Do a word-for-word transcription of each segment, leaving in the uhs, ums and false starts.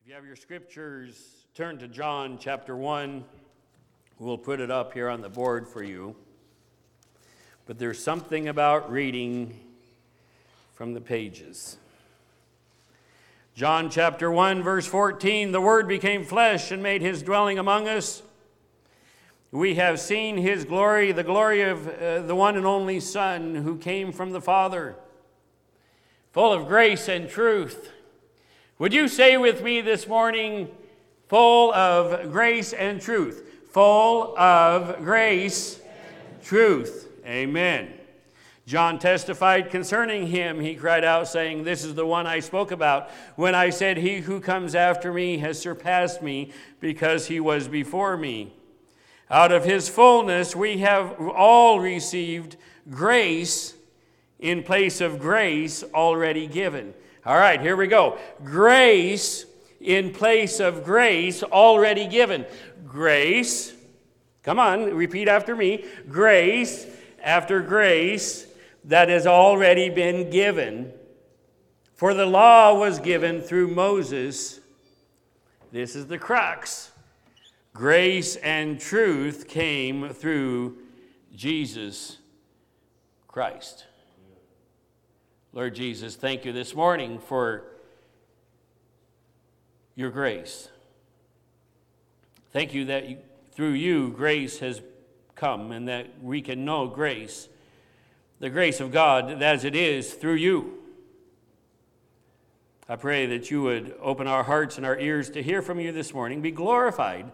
you have your scriptures, turn to John chapter one. We'll put it up here on the board for you. But there's something about reading from the pages. John chapter one, verse fourteen, the Word became flesh and made his dwelling among us. We have seen his glory, the glory of uh, the one and only Son who came from the Father, full of grace and truth. Would you say with me this morning, full of grace and truth? Full of grace and truth. Amen. John testified concerning him. He cried out, saying, "This is the one I spoke about when I said, he who comes after me has surpassed me because he was before me. Out of his fullness we have all received grace in place of grace already given." All right, here we go. Grace in place of grace already given. Grace, come on, repeat after me. Grace after grace that has already been given. For the law was given through Moses. This is the crux. Grace and truth came through Jesus Christ. Lord Jesus, thank you this morning for your grace. Thank you that you, through you, grace has come and that we can know grace, the grace of God as it is through you. I pray that you would open our hearts and our ears to hear from you this morning. Be glorified.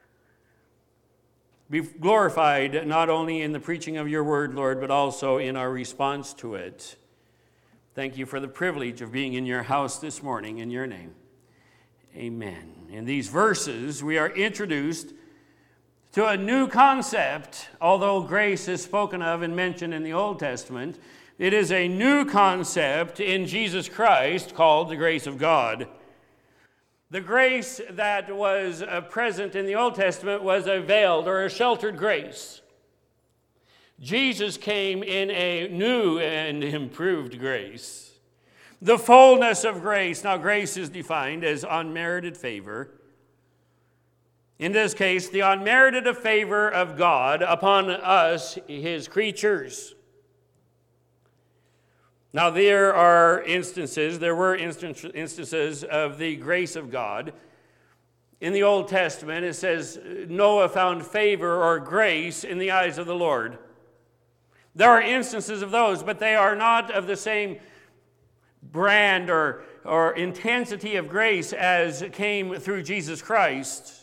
Be glorified not only in the preaching of your word, Lord, but also in our response to it. Thank you for the privilege of being in your house this morning in your name. Amen. In these verses, we are introduced to a new concept. Although grace is spoken of and mentioned in the Old Testament, it is a new concept in Jesus Christ called the grace of God. The grace that was uh, present in the Old Testament was a veiled or a sheltered grace. Jesus came in a new and improved grace. The fullness of grace. Now, grace is defined as unmerited favor. In this case, the unmerited favor of God upon us, his creatures. Now, there are instances, there were instances of the grace of God. In the Old Testament, it says, Noah found favor or grace in the eyes of the Lord. There are instances of those, but they are not of the same brand or, or intensity of grace as came through Jesus Christ.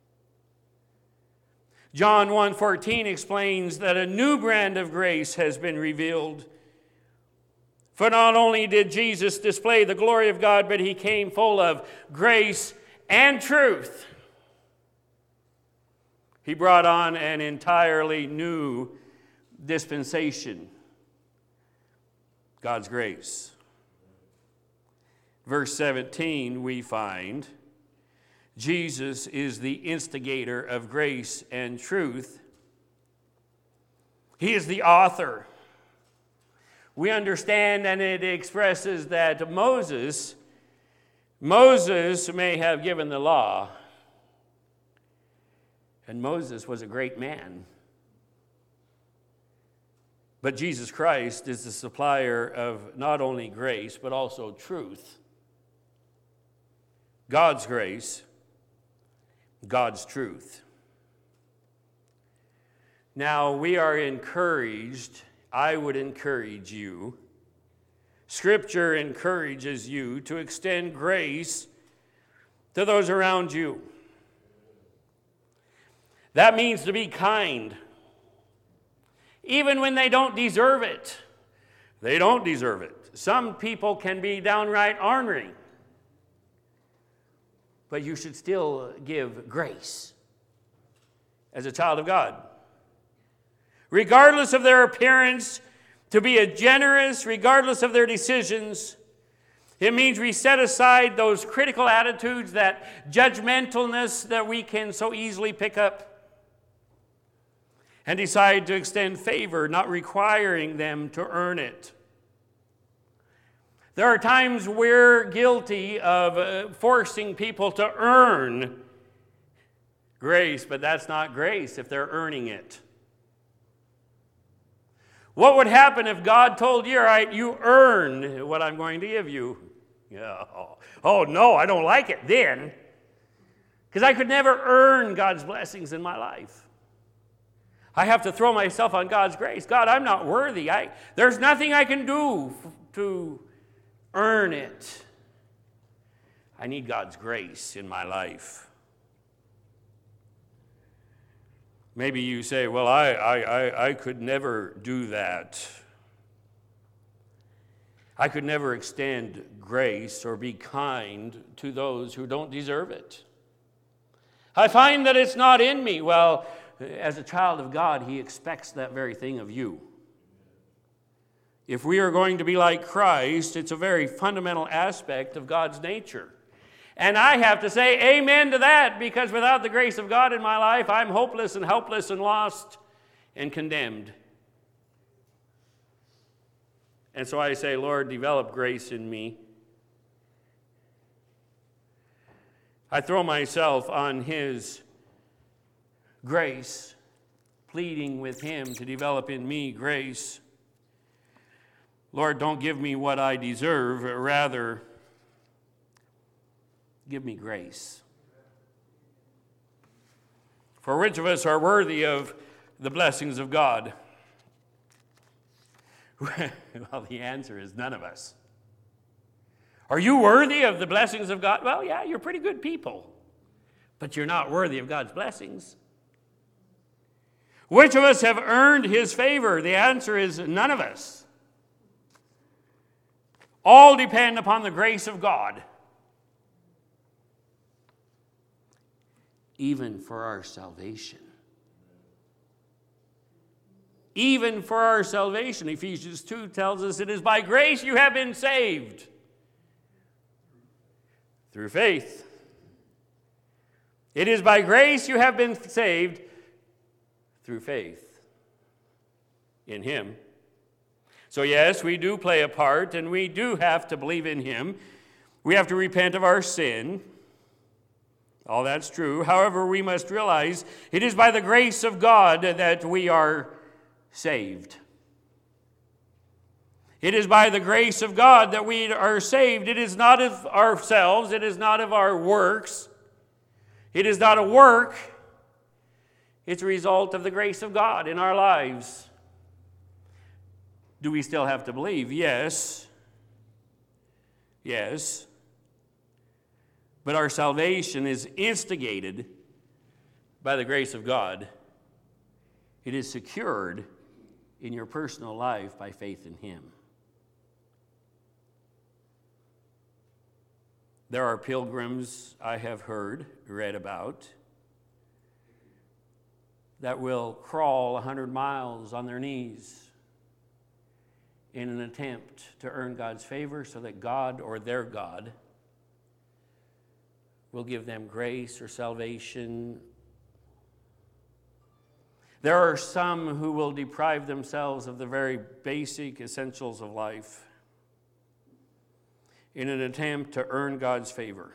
John one fourteen explains that a new brand of grace has been revealed. For not only did Jesus display the glory of God, but he came full of grace and truth. He brought on an entirely new dispensation, God's grace. Verse seventeen, we find Jesus is the instigator of grace and truth. He is the author. We understand, and it expresses that Moses, Moses may have given the law, and Moses was a great man. But Jesus Christ is the supplier of not only grace, but also truth. God's grace, God's truth. Now, we are encouraged, I would encourage you, Scripture encourages you to extend grace to those around you. That means to be kind. Even when they don't deserve it. They don't deserve it. Some people can be downright ornery. But you should still give grace as a child of God. Regardless of their appearance, to be a generous, regardless of their decisions. It means we set aside those critical attitudes, that judgmentalness that we can so easily pick up, and decide to extend favor, not requiring them to earn it. There are times we're guilty of uh, forcing people to earn grace, but that's not grace if they're earning it. What would happen if God told you, all right, you earn what I'm going to give you? Yeah. Oh, oh no, I don't like it then. Because I could never earn God's blessings in my life. I have to throw myself on God's grace. God, I'm not worthy. I, there's nothing I can do f- to earn it. I need God's grace in my life. Maybe you say, well, I, I, I, I could never do that. I could never extend grace or be kind to those who don't deserve it. I find that it's not in me. Well, as a child of God, He expects that very thing of you. If we are going to be like Christ, it's a very fundamental aspect of God's nature. And I have to say amen to that, because without the grace of God in my life, I'm hopeless and helpless and lost and condemned. And so I say, Lord, develop grace in me. I throw myself on His grace, pleading with Him to develop in me grace. Lord, don't give me what I deserve, rather give me grace. For which of us are worthy of the blessings of God? Well, the answer is none of us. Are you worthy of the blessings of God? Well, yeah, you're pretty good people, but you're not worthy of God's blessings. Which of us have earned His favor? The answer is none of us. All depend upon the grace of God, even for our salvation. Even for our salvation. Ephesians two tells us it is by grace you have been saved. Through faith. It is by grace you have been saved through faith in Him. So yes, we do play a part, and we do have to believe in Him. We have to repent of our sin. All that's true. However, we must realize it is by the grace of God that we are saved. It is by the grace of God that we are saved. It is not of ourselves. It is not of our works. It is not a work. It's a result of the grace of God in our lives. Do we still have to believe? Yes. Yes. But our salvation is instigated by the grace of God. It is secured in your personal life by faith in Him. There are pilgrims I have heard, read about, that will crawl one hundred miles on their knees in an attempt to earn God's favor so that God or their God will give them grace or salvation. There are some who will deprive themselves of the very basic essentials of life in an attempt to earn God's favor.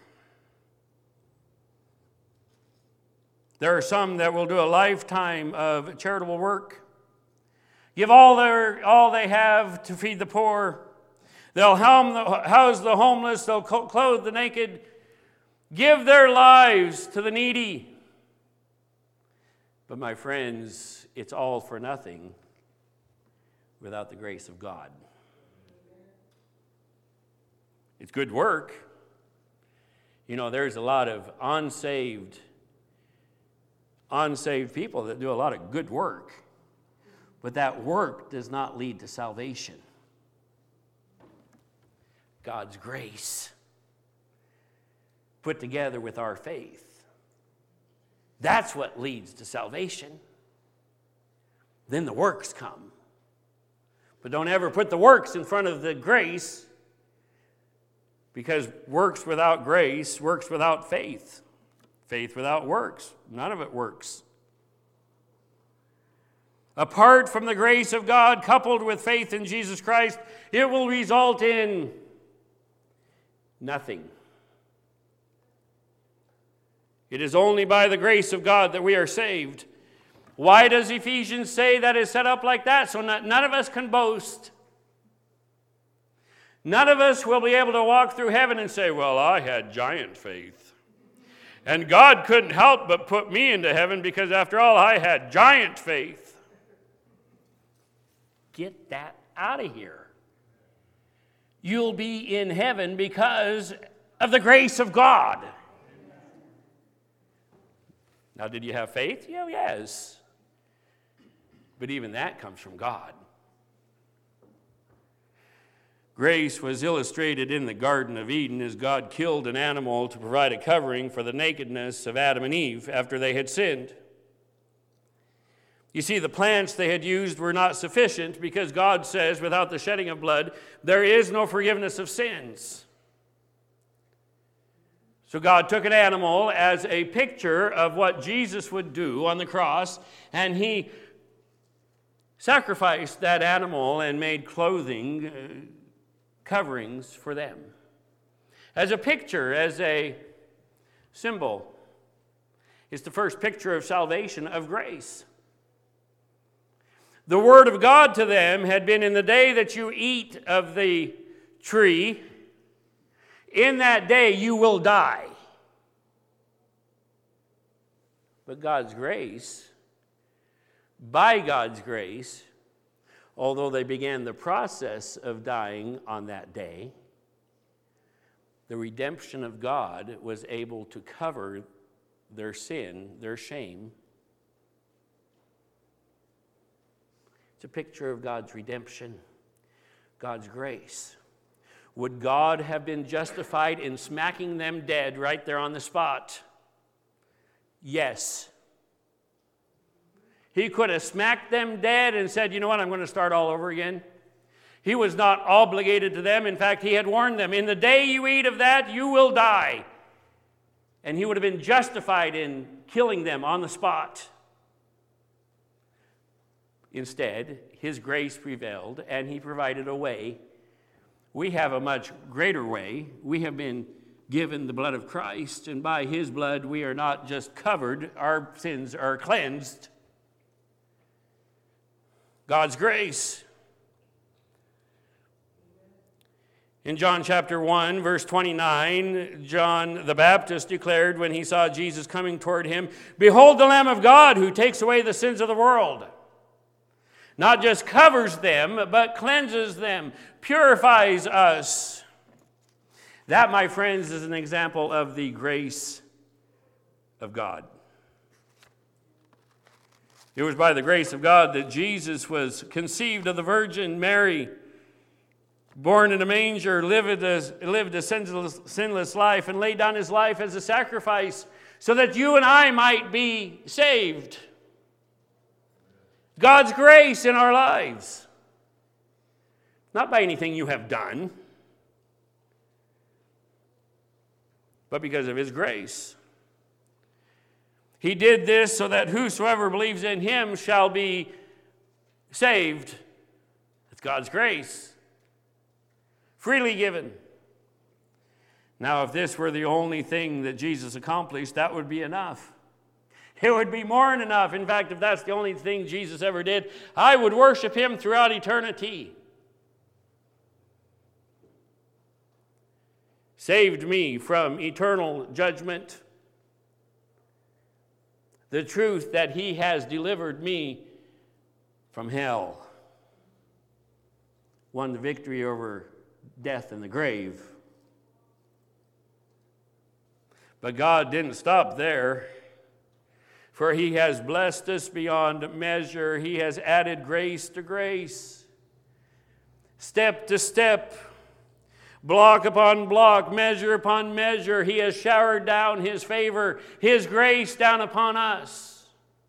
There are some that will do a lifetime of charitable work, give all their all they have to feed the poor. They'll house the homeless, they'll clothe the naked, give their lives to the needy. But my friends, it's all for nothing without the grace of God. It's good work. You know, there's a lot of unsaved, unsaved people that do a lot of good work. But that work does not lead to salvation. God's grace put together with our faith. That's what leads to salvation. Then the works come. But don't ever put the works in front of the grace, because works without grace, works without faith. Faith without works, none of it works. Apart from the grace of God, coupled with faith in Jesus Christ, it will result in Nothing. It is only by the grace of God that we are saved. Why does Ephesians say that is set up like that? So not, none of us can boast. None of us will be able to walk through heaven and say, well, I had giant faith. And God couldn't help but put me into heaven because after all, I had giant faith. Get that out of here. You'll be in heaven because of the grace of God. Now, did you have faith? Yeah, yes. But even that comes from God. Grace was illustrated in the Garden of Eden as God killed an animal to provide a covering for the nakedness of Adam and Eve after they had sinned. You see, the plants they had used were not sufficient because God says, without the shedding of blood, there is no forgiveness of sins. So God took an animal as a picture of what Jesus would do on the cross, and he sacrificed that animal and made clothing, uh, coverings for them. As a picture, as a symbol. It's the first picture of salvation, of grace. The word of God to them had been, in the day that you eat of the tree, in that day you will die. But God's grace, by God's grace, although they began the process of dying on that day, the redemption of God was able to cover their sin, their shame. It's a picture of God's redemption, God's grace. Would God have been justified in smacking them dead right there on the spot? Yes. He could have smacked them dead and said, you know what, I'm going to start all over again. He was not obligated to them. In fact, he had warned them, in the day you eat of that, you will die. And he would have been justified in killing them on the spot. Instead, his grace prevailed, and he provided a way. We have a much greater way. We have been given the blood of Christ, and by his blood we are not just covered, our sins are cleansed. God's grace. In John chapter one, verse twenty-nine, John the Baptist declared when he saw Jesus coming toward him, behold the Lamb of God who takes away the sins of the world. Not just covers them, but cleanses them, purifies us. That, my friends, is an example of the grace of God. It was by the grace of God that Jesus was conceived of the Virgin Mary, born in a manger, lived a, lived a sinless, sinless life, and laid down his life as a sacrifice so that you and I might be saved. God's grace in our lives. Not by anything you have done, but because of his grace. He did this so that whosoever believes in him shall be saved. It's God's grace. Freely given. Now, if this were the only thing that Jesus accomplished, that would be enough. It would be more than enough. In fact, if that's the only thing Jesus ever did, I would worship him throughout eternity. Saved me from eternal judgment. The truth that he has delivered me from hell. Won the victory over death and the grave. But God didn't stop there. For he has blessed us beyond measure. He has added grace to grace. Step to step. Block upon block, measure upon measure, he has showered down his favor, his grace down upon us.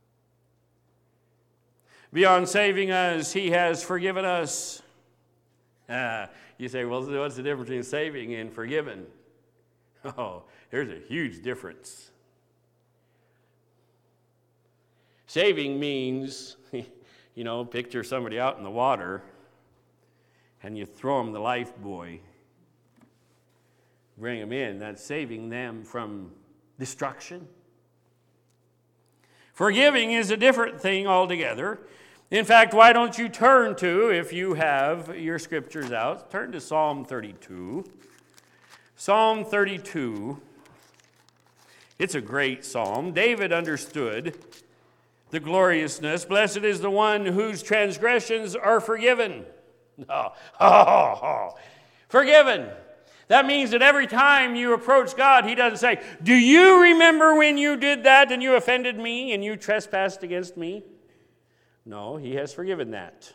Beyond saving us, he has forgiven us. Ah, you say, well, what's the difference between saving and forgiven? Oh, there's a huge difference. Saving means, you know, picture somebody out in the water and you throw them the life buoy. bring them in. That's saving them from destruction. Forgiving is a different thing altogether. In fact, why don't you turn to, if you have your scriptures out, turn to Psalm thirty-two. Psalm thirty-two. It's a great psalm. David understood the gloriousness. Blessed is the one whose transgressions are forgiven. Oh, oh, oh. Forgiven. That means that every time you approach God, he doesn't say, do you remember when you did that and you offended me and you trespassed against me? No, he has forgiven that.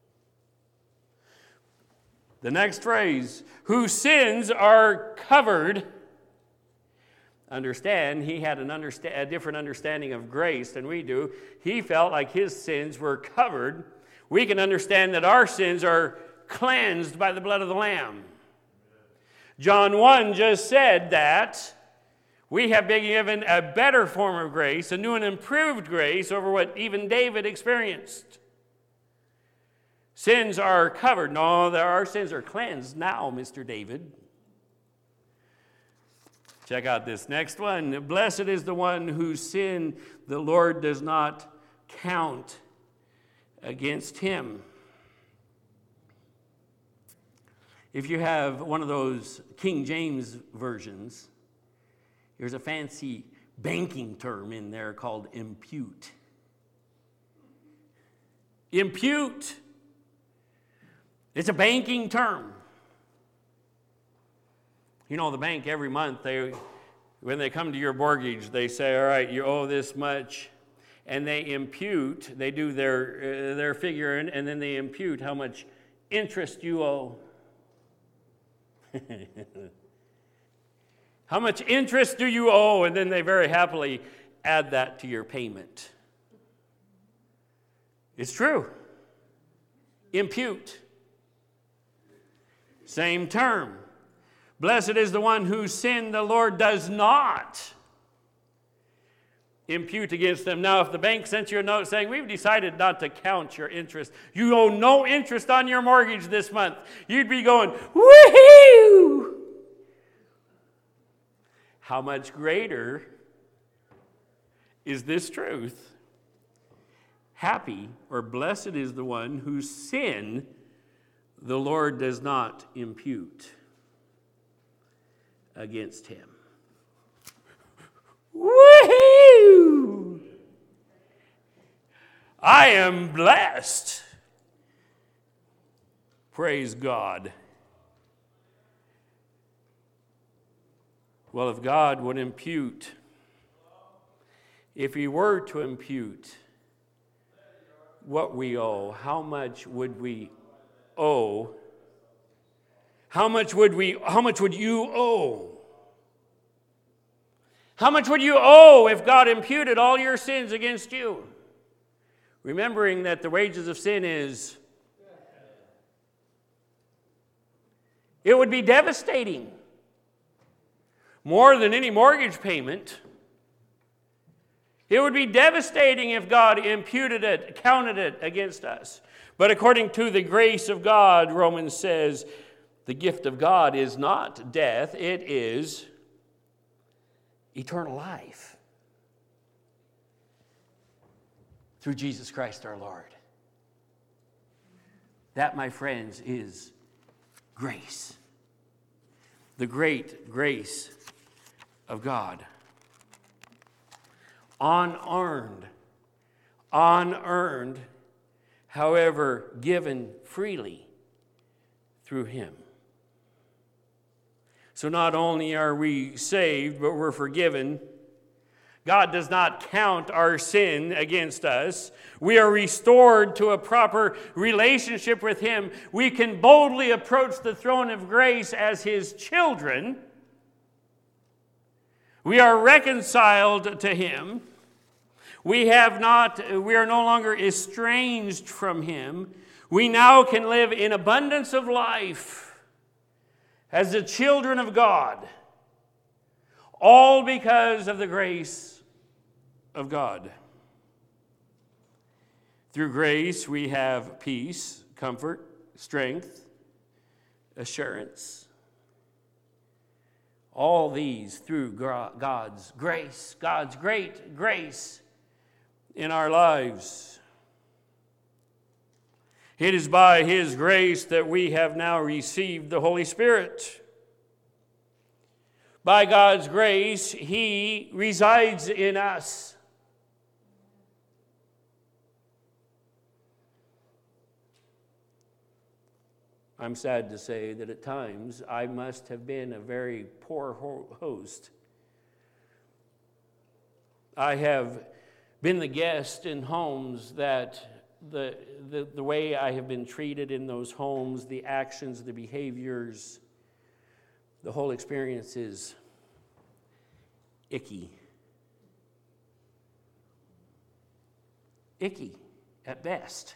The next phrase, whose sins are covered. Understand, he had an understa- a different understanding of grace than we do. He felt like his sins were covered. We can understand that our sins are cleansed by the blood of the Lamb. John one just said that we have been given a better form of grace, a new and improved grace over what even David experienced. Sins are covered. No, our sins are cleansed now, Mister David. Check out this next one. Blessed is the one whose sin the Lord does not count against him. If you have one of those King James versions, there's a fancy banking term in there called impute. Impute. It's a banking term. You know, the bank every month, they, when they come to your mortgage, they say, all right, you owe this much. And they impute, they do their, uh, their figure, and, and then they impute how much interest you owe. How much interest do you owe? And then they very happily add that to your payment. It's true. Impute. Same term. Blessed is the one whose sin the Lord does not impute against them. Now, if the bank sent you a note saying, we've decided not to count your interest, you owe no interest on your mortgage this month, you'd be going, woohoo! How much greater is this truth? Happy or blessed is the one whose sin the Lord does not impute against him. Woohoo! I am blessed. Praise God. Well, if God would impute, if he were to impute what we owe, how much would we owe? How much would we, how much would you owe? How much would you owe if God imputed all your sins against you? Remembering that the wages of sin is, it would be devastating. More than any mortgage payment. It would be devastating if God imputed it, counted it against us. But according to the grace of God, Romans says, the gift of God is not death, it is eternal life through Jesus Christ our Lord. That, my friends, is grace. The great grace of God. Unearned, unearned, however, given freely through him. So not only are we saved, but we're forgiven. God does not count our sin against us. We are restored to a proper relationship with him. We can boldly approach the throne of grace as his children. We are reconciled to him. We have not, we are no longer estranged from him. We now can live in abundance of life as the children of God, all because of the grace of God. Through grace, we have peace, comfort, strength, assurance. All these through God's grace, God's great grace in our lives. It is by His grace that we have now received the Holy Spirit. By God's grace, He resides in us. I'm sad to say that at times I must have been a very poor host. I have been the guest in homes that the, the, the way I have been treated in those homes, the actions, the behaviors, the whole experience is icky. Icky at best.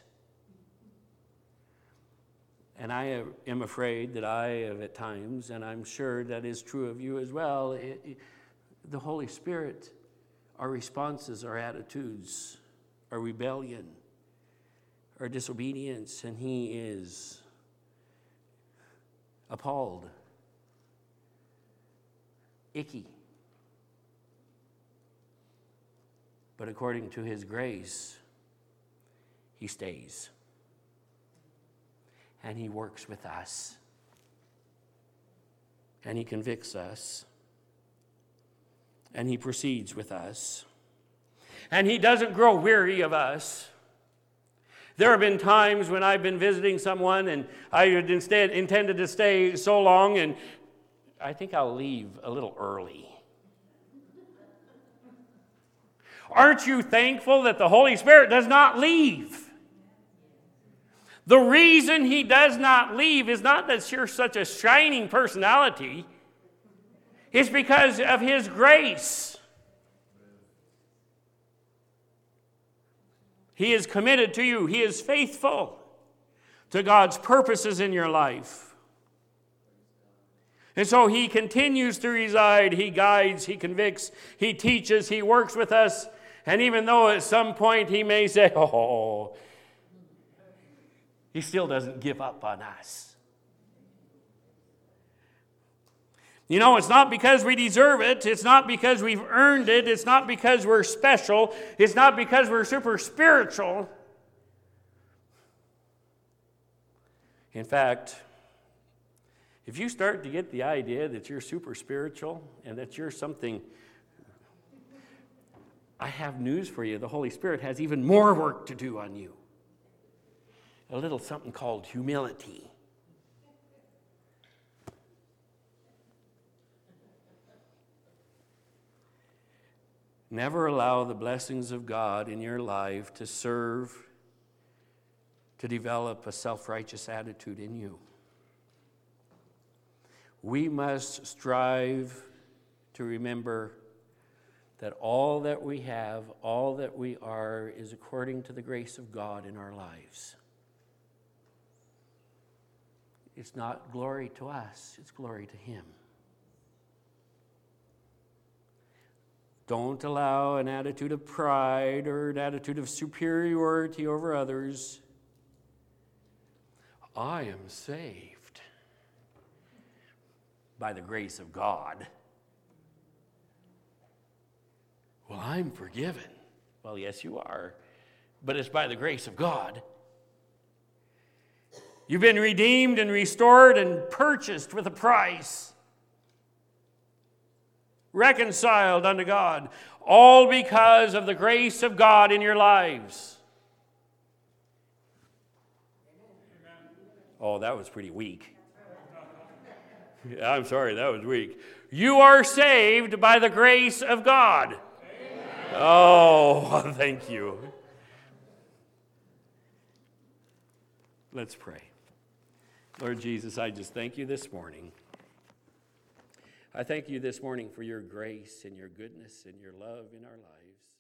And I am afraid that I have at times, and I'm sure that is true of you as well, it, it, the Holy Spirit, our responses, our attitudes, our rebellion, our disobedience, and He is appalled, icky. But according to His grace, He stays. And He works with us. And He convicts us. And He proceeds with us. And He doesn't grow weary of us. There have been times when I've been visiting someone and I had instead intended to stay so long, and I think I'll leave a little early. Aren't you thankful that the Holy Spirit does not leave? The reason He does not leave is not that you're such a shining personality. It's because of His grace. He is committed to you. He is faithful to God's purposes in your life. And so He continues to reside. He guides, He convicts, He teaches, He works with us. And even though at some point He may say, oh, He still doesn't give up on us. You know, it's not because we deserve it. It's not because we've earned it. It's not because we're special. It's not because we're super spiritual. In fact, if you start to get the idea that you're super spiritual and that you're something, I have news for you. The Holy Spirit has even more work to do on you. A little something called humility. Never allow the blessings of God in your life to serve to develop a self-righteous attitude in you. We must strive to remember that all that we have, all that we are, is according to the grace of God in our lives. It's not glory to us, it's glory to Him. Don't allow an attitude of pride or an attitude of superiority over others. I am saved by the grace of God. Well, I'm forgiven. Well, yes, you are, but it's by the grace of God. You've been redeemed and restored and purchased with a price. Reconciled unto God. All because of the grace of God in your lives. Oh, that was pretty weak. I'm sorry, that was weak. You are saved by the grace of God. Amen. Oh, thank you. Let's pray. Lord Jesus, I just thank you this morning. I thank you this morning for your grace and your goodness and your love in our lives.